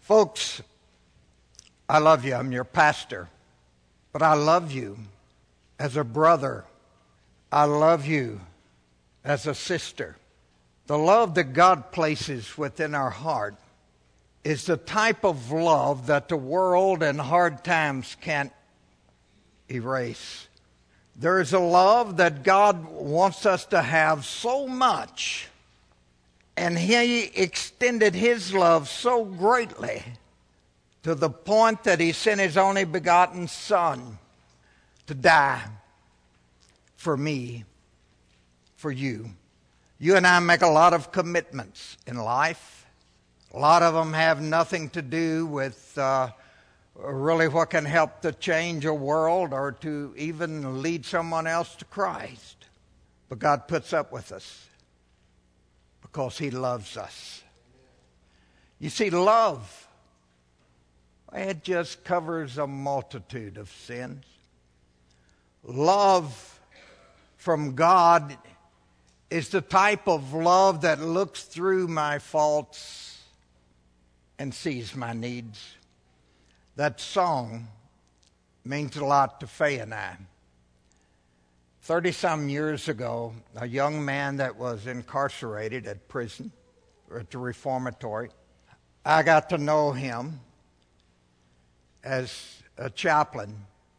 Folks, I love you. I'm your pastor. But I love you as a brother. I love you as a sister. The love that God places within our heart is the type of love that the world and hard times can't erase. There is a love that God wants us to have so much, and He extended His love so greatly to the point that He sent His only begotten Son to die for me, for you. You and I make a lot of commitments in life. A lot of them have nothing to do with really what can help to change a world or to even lead someone else to Christ. But God puts up with us because He loves us. You see, love, it just covers a multitude of sins. Love from God is the type of love that looks through my faults and sees my needs. That song means a lot to Faye and I. 30-some years ago, a young man that was incarcerated at prison, or at the reformatory, I got to know him as a chaplain.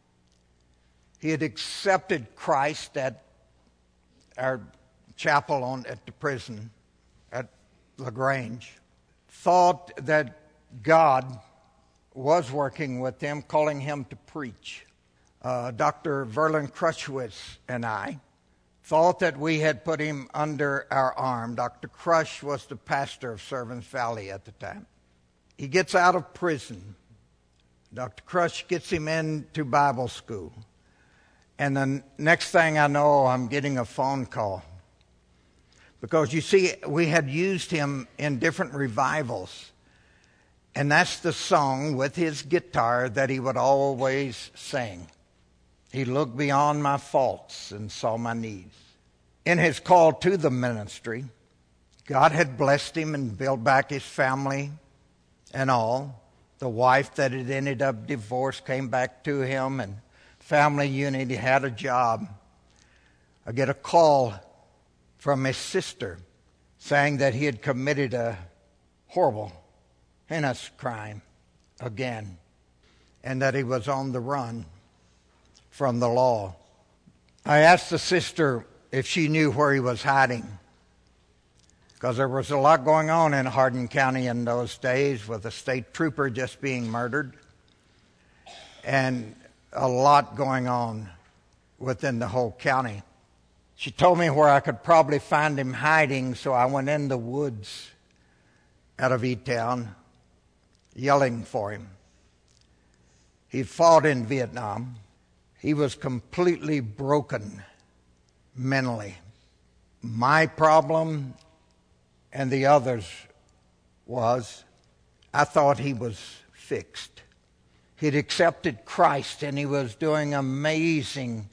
He had accepted Christ at our chapel at the prison at LaGrange. Thought that God was working with him, calling him to preach. Dr. Verlin Crushwitz and I thought that we had put him under our arm. Dr. Crush was the pastor of Servants Valley at the time. He gets out of prison. Dr. Crush gets him into Bible school. And the next thing I know, I'm getting a phone call. Because you see, we had used him in different revivals. And that's the song with his guitar that he would always sing. He looked beyond my faults and saw my needs. In his call to the ministry, God had blessed him and built back his family and all. The wife that had ended up divorced came back to him, and family unit. He had a job. I get a call from his sister saying that he had committed a horrible, heinous crime again, and that he was on the run from the law. I asked the sister if she knew where he was hiding, because there was a lot going on in Hardin County in those days with a state trooper just being murdered, and a lot going on within the whole county. She told me where I could probably find him hiding, so I went in the woods out of E-Town yelling for him. He fought in Vietnam. He was completely broken mentally. My problem and the others was I thought he was fixed. He'd accepted Christ, and he was doing amazing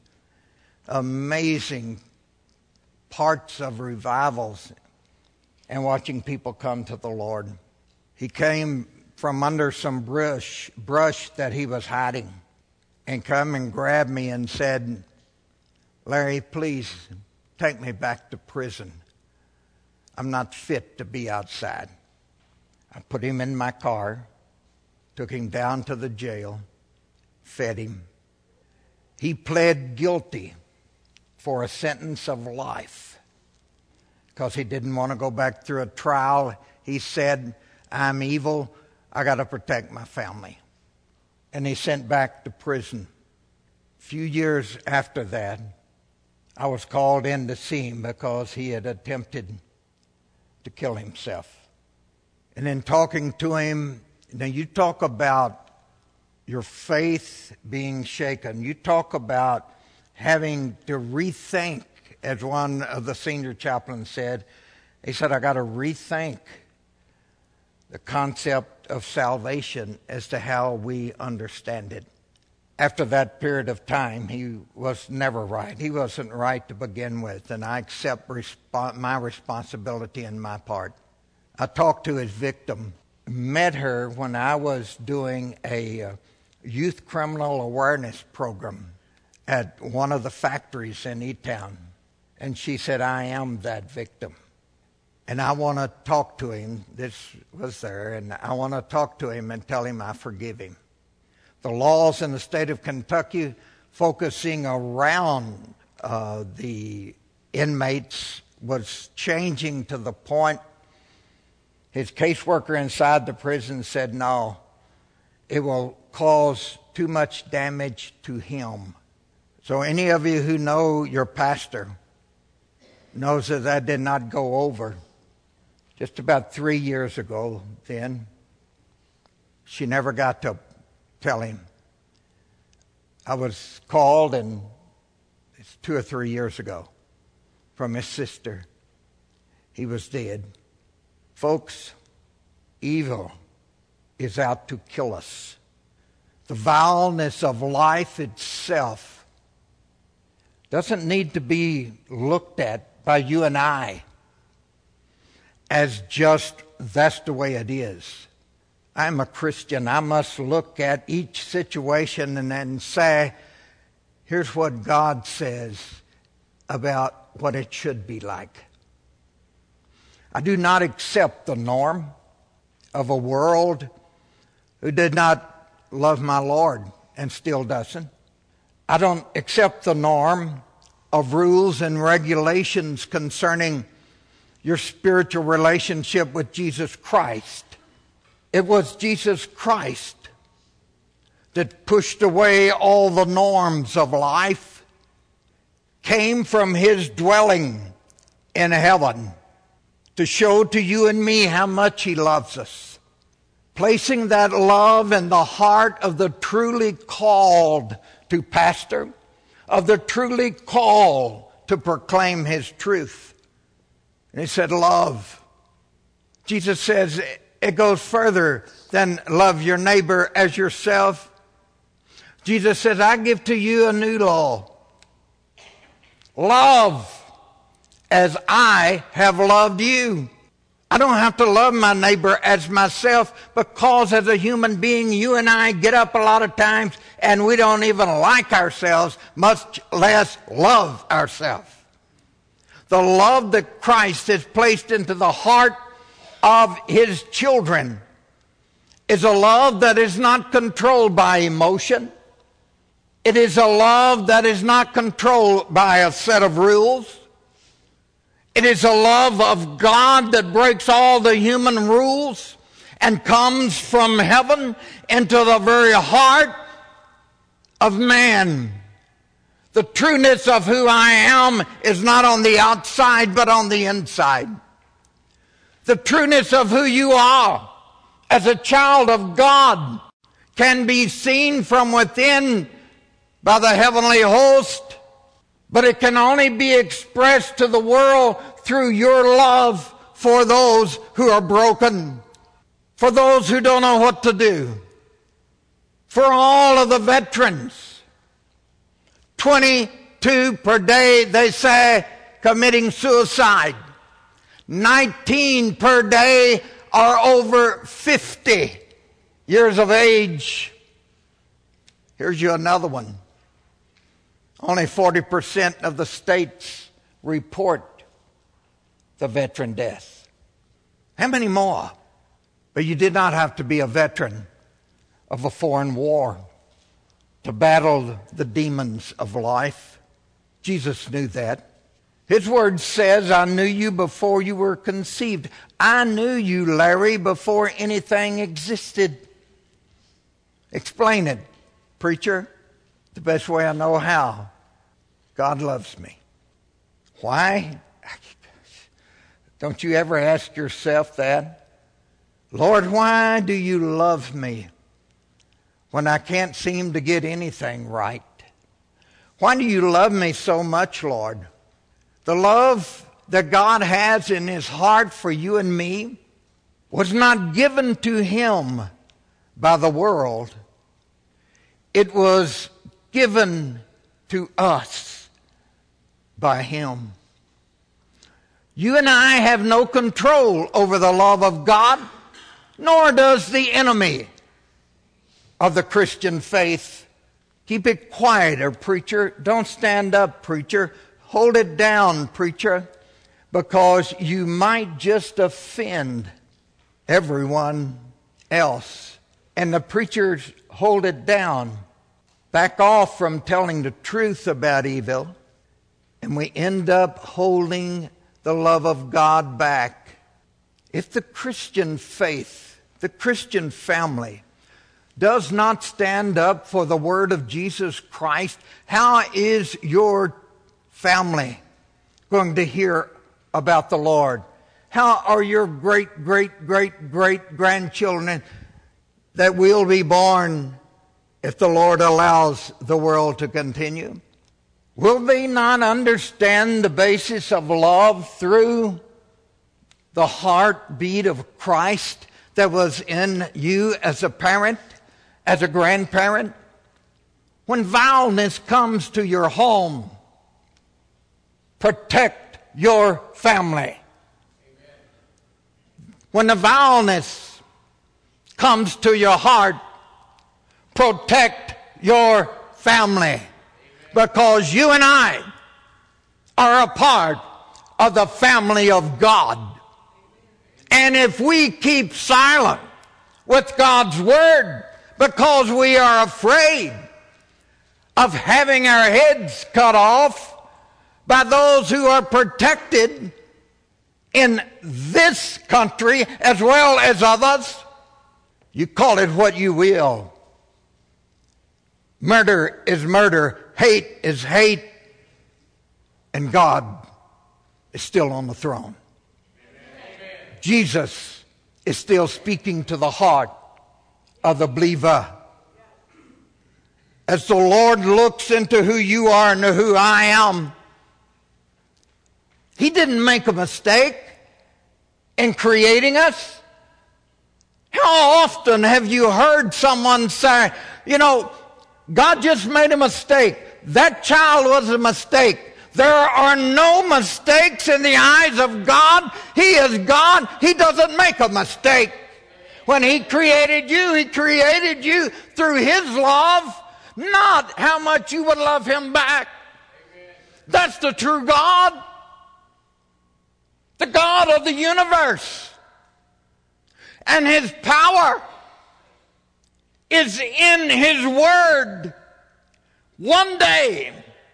parts of revivals and watching people come to the Lord. He came from under some brush that he was hiding and come and grabbed me and said, "Larry, please take me back to prison. I'm not fit to be outside." I put him in my car, took him down to the jail, fed him. He pled guilty for a sentence of life because he didn't want to go back through a trial. He said, "I'm evil. I got to protect my family." And he sent back to prison. A few years after that, I was called in to see him because he had attempted to kill himself. And in talking to him, now you talk about your faith being shaken. You talk about having to rethink, as one of the senior chaplains said. He said, "I got to rethink the concept of salvation as to how we understand it." After that period of time, he was never right. He wasn't right to begin with, and I accept my responsibility and my part. I talked to his victim, met her when I was doing a youth criminal awareness program at one of the factories in E-Town. And she said, I am that victim. And I want to talk to him. This was there. And I want to talk to him and tell him I forgive him. The laws in the state of Kentucky focusing around the inmates was changing to the point his caseworker inside the prison said, no, it will cause too much damage to him. So any of you who know your pastor knows that did not go over. Just about 3 years ago then, she never got to tell him. I was called, and it's 2 or 3 years ago, from his sister. He was dead. Folks, evil is out to kill us. The vileness of life itself doesn't need to be looked at by you and I as just that's the way it is. I'm a Christian. I must look at each situation and then say, here's what God says about what it should be like. I do not accept the norm of a world who did not love my Lord and still doesn't. I don't accept the norm of rules and regulations concerning your spiritual relationship with Jesus Christ. It was Jesus Christ that pushed away all the norms of life, came from his dwelling in heaven to show to you and me how much he loves us, placing that love in the heart of the truly called to pastor, of the truly called to proclaim his truth. And he said, love. Jesus says it goes further than love your neighbor as yourself. Jesus says, I give to you a new law. Love as I have loved you. I don't have to love my neighbor as myself because as a human being, you and I get up a lot of times and we don't even like ourselves, much less love ourselves. The love that Christ has placed into the heart of his children is a love that is not controlled by emotion. It is a love that is not controlled by a set of rules. It is a love of God that breaks all the human rules and comes from heaven into the very heart of man. The trueness of who I am is not on the outside, but on the inside. The trueness of who you are as a child of God can be seen from within by the heavenly host, but it can only be expressed to the world through your love for those who are broken, for those who don't know what to do, for all of the veterans. 22 per day, they say, committing suicide. 19 per day are over 50 years of age. Here's you another one. Only 40% of the states report the veteran death. How many more? But you did not have to be a veteran of a foreign war to battle the demons of life. Jesus knew that. His word says, I knew you before you were conceived. I knew you, Larry, before anything existed. Explain it, preacher. The best way I know how. God loves me. Why? Don't you ever ask yourself that? Lord, why do you love me when I can't seem to get anything right? Why do you love me so much, Lord? The love that God has in his heart for you and me was not given to him by the world. It was given to us by him. You and I have no control over the love of God. nor does the enemy of the Christian faith. Keep it quieter, preacher. Don't stand up, preacher. Hold it down, preacher, because you might just offend everyone else. And the preachers hold it down. Back off from telling the truth about evil. And we end up holding the love of God back. If the Christian faith, the Christian family, does not stand up for the word of Jesus Christ, how is your family going to hear about the Lord? How are your great, great, great, great grandchildren that will be born if the Lord allows the world to continue? Will they not understand the basis of love through the heartbeat of Christ that was in you as a parent, as a grandparent? When vileness comes to your home, protect your family. When the vileness comes to your heart, protect your family. Because you and I are a part of the family of God. And if we keep silent with God's word because we are afraid of having our heads cut off by those who are protected in this country as well as others, you call it what you will. Murder is murder. Hate is hate. And God is still on the throne. Amen. Jesus is still speaking to the heart of the believer. As the Lord looks into who you are and who I am, He didn't make a mistake in creating us. How often have you heard someone say, God just made a mistake. That child was a mistake. There are no mistakes in the eyes of God. He is God. He doesn't make a mistake. When He created you through His love, not how much you would love Him back. That's the true God. The God of the universe. And His power is in His word. One day,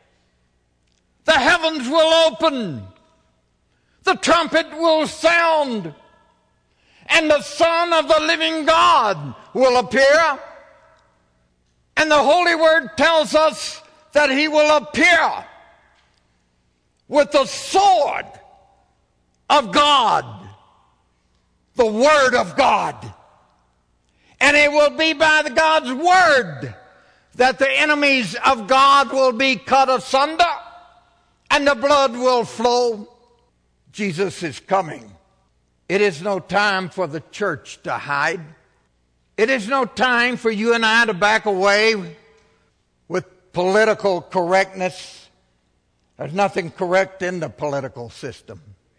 the heavens will open, the trumpet will sound, and the Son of the living God will appear. And the Holy Word tells us that He will appear with the sword of God, the Word of God. And it will be by God's Word that the enemies of God will be cut asunder and the blood will flow. Jesus is coming. It is no time for the church to hide. It is no time for you and I to back away with political correctness. There's nothing correct in the political system.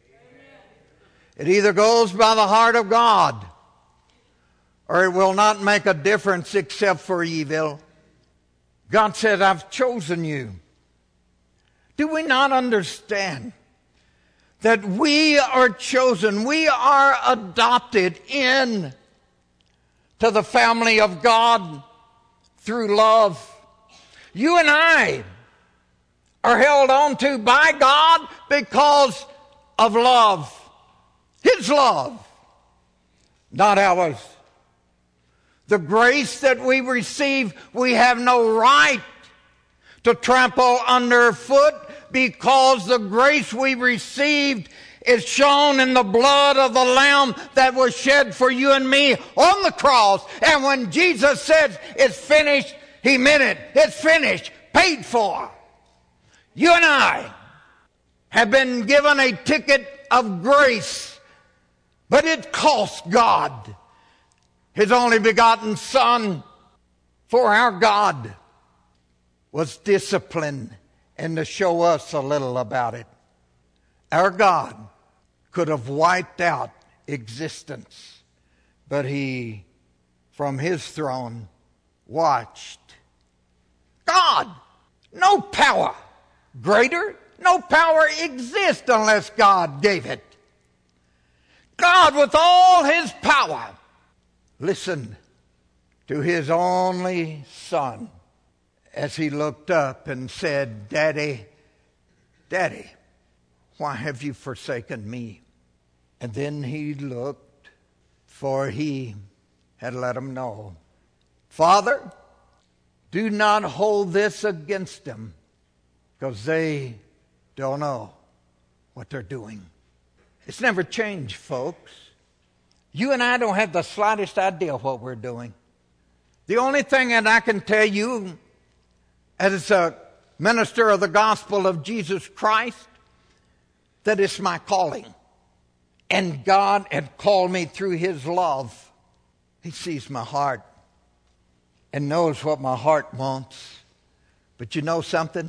It either goes by the heart of God or it will not make a difference except for evil. God said, I've chosen you. Do we not understand that we are chosen? We are adopted in to the family of God through love. You and I are held on to by God because of love. His love, not ours. The grace that we receive, we have no right to trample underfoot because the grace we received is shown in the blood of the Lamb that was shed for you and me on the cross. And when Jesus said, it's finished, He meant it. It's finished, paid for. You and I have been given a ticket of grace, but it cost God His only begotten Son. For our God was disciplined, and to show us a little about it. Our God could have wiped out existence, but he, from his throne, watched. God, no power greater, no power exists unless God gave it. God, with all his power, listened to his only son as he looked up and said, Daddy, Daddy, why have you forsaken me? And then he looked, for he had let him know, Father, do not hold this against them, because they don't know what they're doing. It's never changed, folks. You and I don't have the slightest idea of what we're doing. The only thing that I can tell you as a minister of the gospel of Jesus Christ, that it's my calling. And God had called me through his love. He sees my heart and knows what my heart wants. But you know something?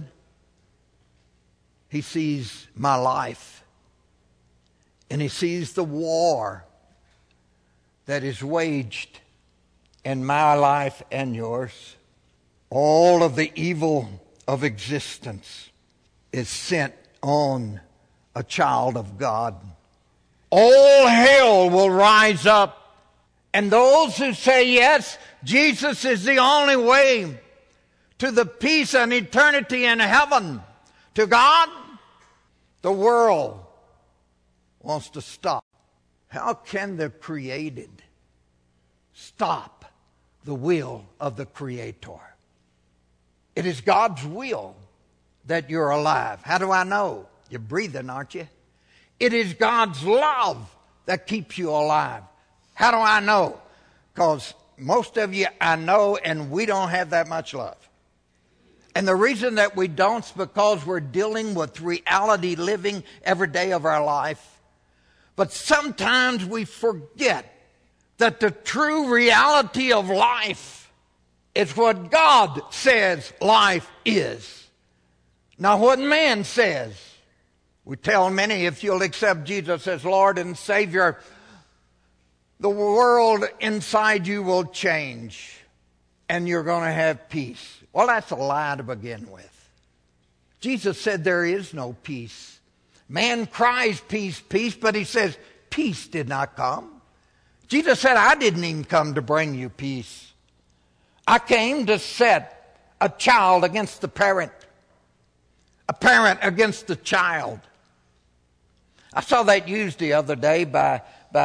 He sees my life. And he sees the war that is waged in my life and yours. All of the evil of existence is sent on a child of God. All hell will rise up. And those who say, yes, Jesus is the only way to the peace and eternity in heaven, to God, the world wants to stop. How can the created stop the will of the Creator? It is God's will that you're alive. How do I know? You're breathing, aren't you? It is God's love that keeps you alive. How do I know? Because most of you I know, and we don't have that much love. And the reason that we don't is because we're dealing with reality living every day of our life. But sometimes we forget that the true reality of life is what God says life is, not what man says. We tell many, if you'll accept Jesus as Lord and Savior, the world inside you will change and you're going to have peace. Well, that's a lie to begin with. Jesus said there is no peace. Man cries peace, peace, but he says peace did not come. Jesus said, I didn't even come to bring you peace. I came to set a child against the parent, a parent against the child. I saw that used the other day by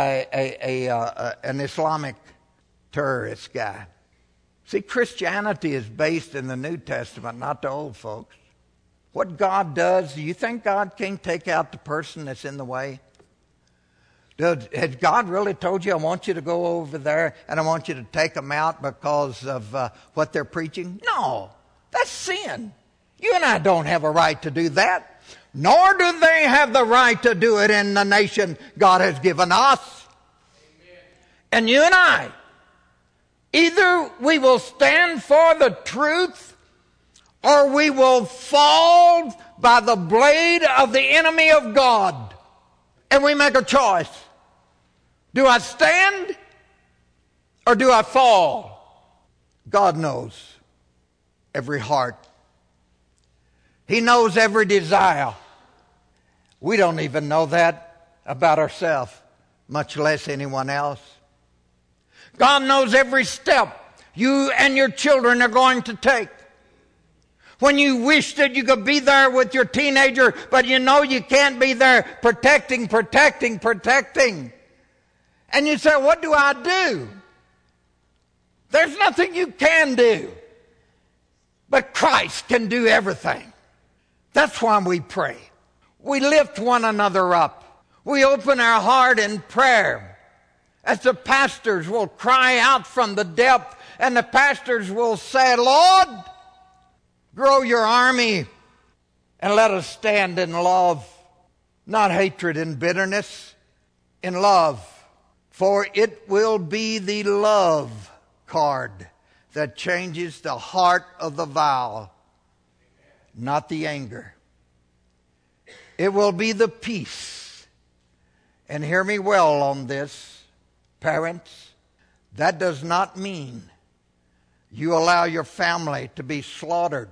an Islamic terrorist guy. See, Christianity is based in the New Testament, not the old, folks. What God does, do you think God can take out the person that's in the way? Has God really told you, I want you to go over there and I want you to take them out because of what they're preaching? No, that's sin. You and I don't have a right to do that. Nor do they have the right to do it in the nation God has given us. Amen. And you and I, either we will stand for the truth or we will fall by the blade of the enemy of God. And we make a choice. Do I stand or do I fall? God knows every heart. He knows every desire. We don't even know that about ourselves, much less anyone else. God knows every step you and your children are going to take. When you wish that you could be there with your teenager, but you know you can't be there, protecting. And you say, what do I do? There's nothing you can do. But Christ can do everything. That's why we pray. We lift one another up. We open our heart in prayer. As the pastors will cry out from the depth, and the pastors will say, Lord, grow your army and let us stand in love, not hatred and bitterness, in love. For it will be the love card that changes the heart of the vow, not the anger. It will be the peace. And hear me well on this, parents. That does not mean you allow your family to be slaughtered,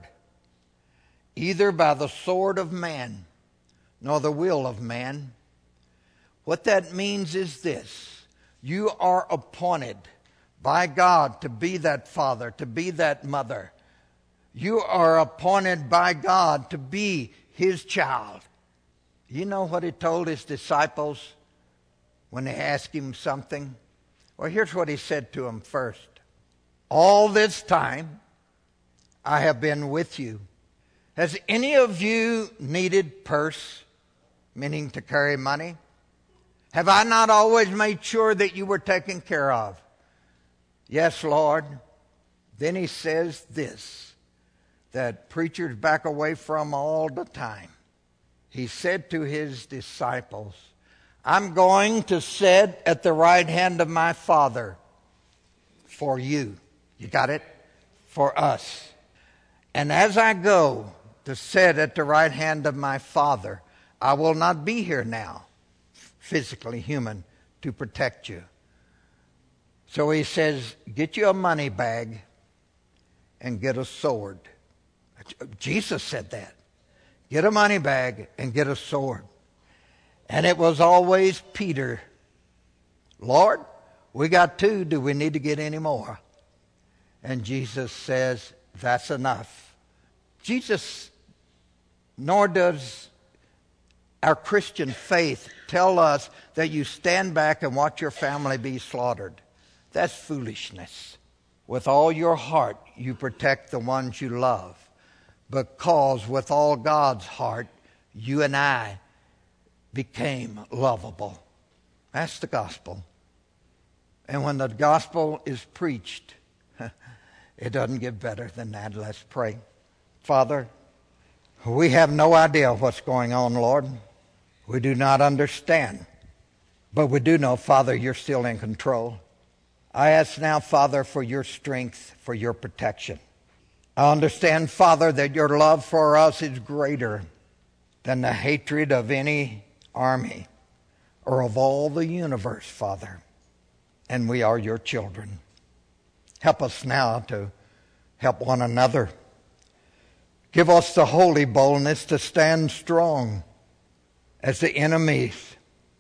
either by the sword of man, nor the will of man. What that means is this: you are appointed by God to be that father, to be that mother. You are appointed by God to be His child. You know what He told His disciples when they asked Him something? Well, here's what He said to them first. All this time I have been with you. Has any of you needed purse, meaning to carry money? Have I not always made sure that you were taken care of? Yes, Lord. Then He says this, that preachers back away from all the time. He said to His disciples, I'm going to sit at the right hand of my Father for you. You got it? For us. And as I go to sit at the right hand of my Father, I will not be here now, physically human, to protect you. So He says, get you a money bag and get a sword. Jesus said that. Get a money bag and get a sword. And it was always Peter. Lord, we got two. Do we need to get any more? And Jesus says, that's enough. Jesus, nor does our Christian faith tell us that you stand back and watch your family be slaughtered. That's foolishness. With all your heart, you protect the ones you love, because with all God's heart, you and I became lovable. That's the gospel. And when the gospel is preached, it doesn't get better than that. Let's pray. Father, we have no idea what's going on, Lord. We do not understand. But we do know, Father, you're still in control. I ask now, Father, for your strength, for your protection. I understand, Father, that your love for us is greater than the hatred of any army or of all the universe, Father. And we are your children. Help us now to help one another. Give us the holy boldness to stand strong as the enemies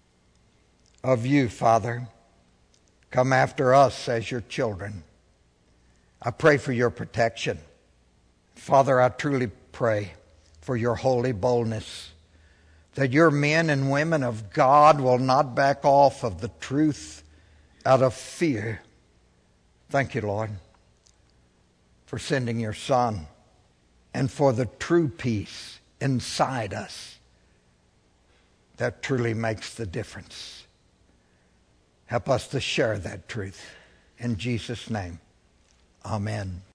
of you, Father, come after us as your children. I pray for your protection. Father, I truly pray for your holy boldness, that your men and women of God will not back off of the truth out of fear. Thank you, Lord, for sending your Son and for the true peace inside us that truly makes the difference. Help us to share that truth. In Jesus' name, amen.